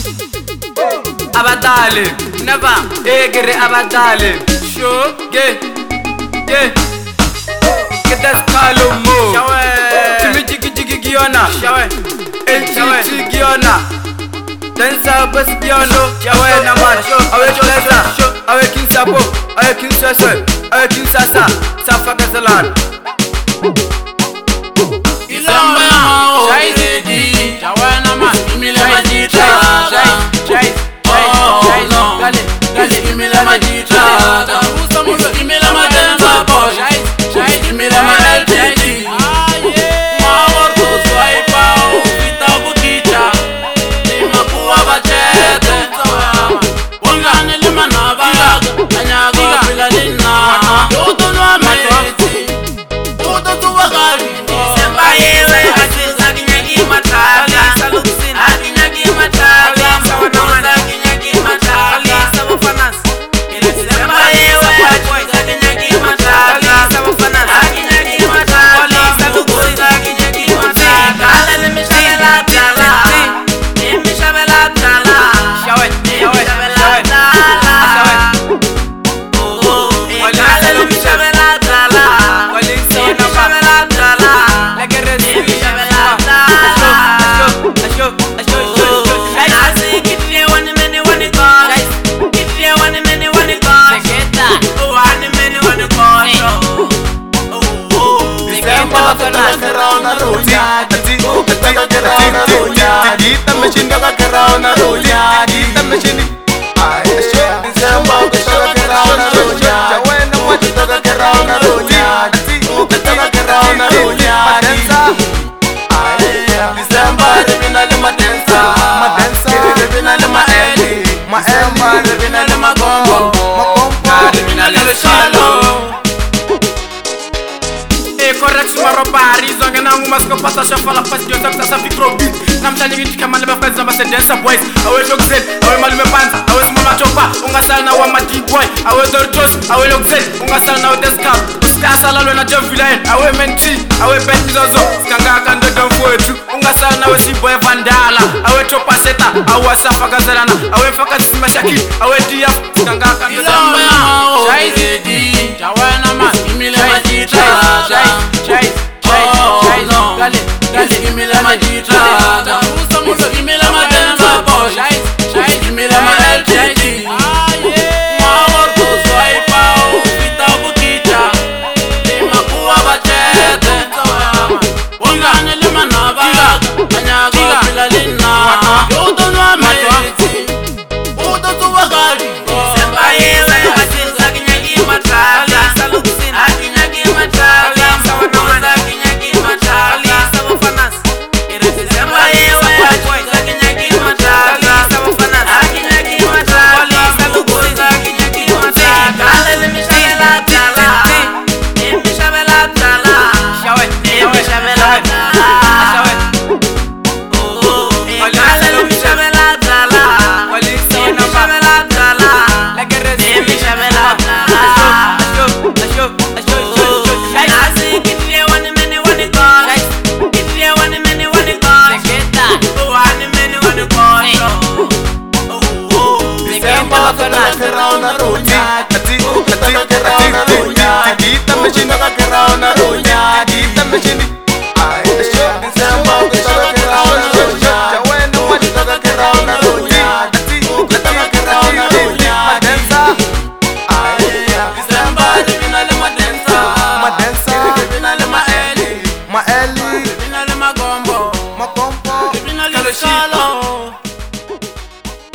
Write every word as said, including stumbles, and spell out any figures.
Abadale, never. Hey, get it, Abadale. Sure, get, get. Get that Carlo Mo. Timmy Jiggy Jiggy Giona. El Chichi Giona. Dancer Bus Giono. Shawe Naman. Awe Cholesa. Awe King Sabo. Awe King Sasa. Awe King Sasa. Safa Gazalan. Ilamba. Shai Zedi. Shawe Naman. Imile Majita. Shai. Shai. Shai. Gale. Gale. Imile Majita. Usa mulo. Imile Majita. Shai. Shai. Imile Majita. Kita machine ka karaw na roya, kita machine. Ay, December ka karaw na roya. Jawen na mo ka karaw na roya. Kita ka karaw na roya. Madensa. Ay, December rebina le madensa. Madensa rebina le maeli. Maemba rebina le magombo. Magombo rebina le shalo. Correction marobari zonga nangu masko pata shafa la pasi yota kasa fikrobi namtani vitu kama leba fans namba dance boys awe loxel awe malume panza awe smama topa ungasala na wa madi boy awe dortos awe loxel ungasala na descap uskasala lo na jovilain awe menti awe bet mizozo skanga kando don foetu ungasala na we boy vandala awe topa seta awe safa gazalana awe faka sima shaki awe dia skanga kando don Shai Zedi Jawana ma imile majita Shai Shai Shai Shai Gale Gale imile majita Usa mulo imile madenza Shai Shai imile majita Mawar kuzo haipao Vita bukicha Lima kuwa bachete Wangane lima nabaga Anyaga pila lina Yoto nwa meriti Uto tuwa gari Semba yeze Achiza kinyagi matali Saluksin Akinyagi matali Sawana kinyagi matali Sawa fanas Irete semba yeze Achiza kinyagi matali Sawa fanas Akinyagi matali Saluksin Akinyagi matali Kale limishabela tala Limishabela tala Shawe Limishabela tala Shawe Kale limishabela tala Limishabela tala Kita machine ka karaw na roya, kita machine. Ay, December ka karaw na roya. Jawen na mo ka karaw na roya. Kita ka karaw na roya. Madensa. Ay, December rebina le madensa. Madensa rebina le maeli. Maeli Rebina le magombo Magombo Rebina le shalo